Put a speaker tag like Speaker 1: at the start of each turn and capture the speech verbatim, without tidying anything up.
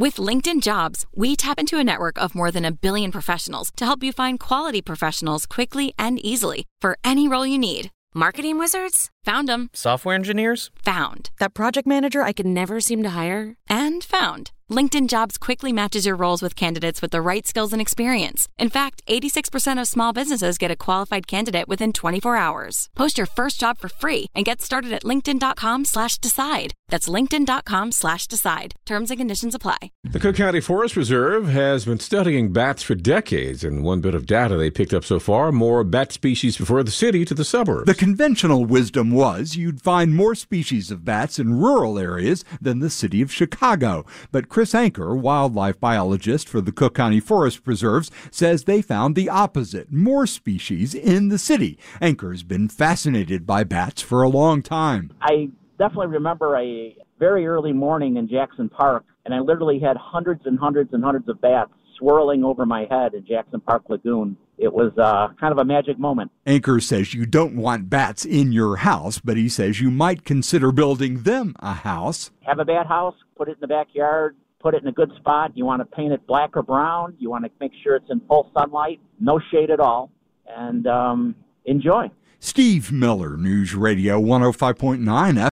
Speaker 1: With LinkedIn Jobs, we tap into a network of more than a billion professionals to help you find quality professionals quickly and easily for any role you need. Marketing wizards? Found them.
Speaker 2: Software engineers?
Speaker 1: Found. That project manager I could never seem to hire? And found. LinkedIn Jobs quickly matches your roles with candidates with the right skills and experience. In fact, eighty-six percent of small businesses get a qualified candidate within twenty-four hours. Post your first job for free and get started at linkedin.com slash decide. That's linkedin.com slash decide. Terms and conditions apply.
Speaker 3: The Cook County Forest Reserve has been studying bats for decades, and one bit of data they picked up so far, more bat species prefer the city to the suburbs.
Speaker 4: The conventional wisdom was you'd find more species of bats in rural areas than the city of Chicago. But Chris Anker, wildlife biologist for the Cook County Forest Preserves, says they found the opposite, more species in the city. Anker's been fascinated by bats for a long time.
Speaker 5: I definitely remember a very early morning in Jackson Park, and I literally had hundreds and hundreds and hundreds of bats swirling over my head in Jackson Park Lagoon. It was uh, kind of a magic moment.
Speaker 4: Anker says you don't want bats in your house, but he says you might consider building them a house.
Speaker 5: Have a bat house, put it in the backyard, put it in a good spot. You want to paint it black or brown. You want to make sure it's in full sunlight, no shade at all, and um, enjoy.
Speaker 4: Steve Miller, News Radio one oh five point nine